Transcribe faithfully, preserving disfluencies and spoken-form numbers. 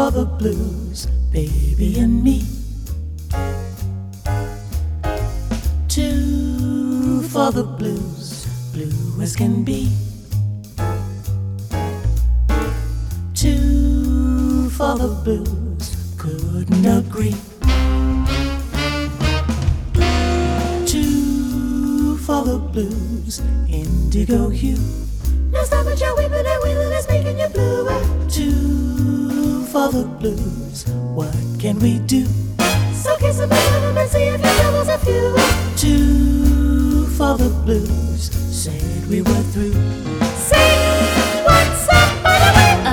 for the blues, baby and me. Two for the blues, blue as can be. Two for the blues, couldn't agree. Two for the blues, indigo hue. Now stop what you're weeping and wailing, it's making you bluer. Two for the blues, what can we do? So kiss him and and see if your troubles are few. Two for the blues, said we were through.